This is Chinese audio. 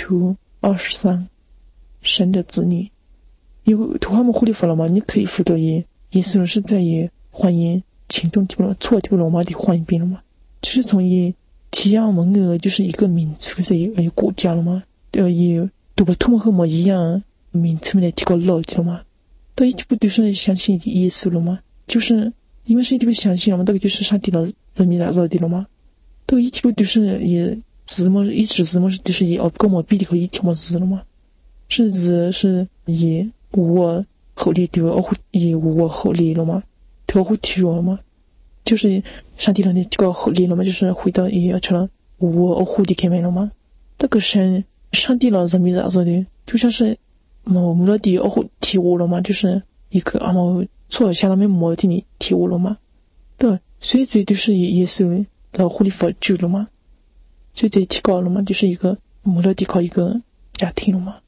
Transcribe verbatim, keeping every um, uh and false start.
图二十三，神的子女。有图他们护理法了吗？你可以辅导耶，耶稣是在于欢迎行动地不错地不罗马的欢迎病了吗？就是从以提亚蒙俄就是一个民族是一个国家了吗？呃，以都把他们和我们一样民族们的提高了解了吗？到一步都是相信耶稣了吗？就是因为是一步相信了吗？这个就是上帝了人民打造的了吗？到一步都是以字母一直字母是就是以哦跟我比的和一条么字了吗？是字是以我后力对我以我后力了吗？对我提弱了吗？就是上帝让你这个后力了吗？就是回到也成了我后力开门了吗？这个神上帝了人民打造的，就像是我们的第二提我了吗？就是一个啊么错下面摸的你提我了吗？对，所以这就是耶稣老护理佛救了吗？所以这提高了吗？就是一个摸了抵靠一个家庭了吗？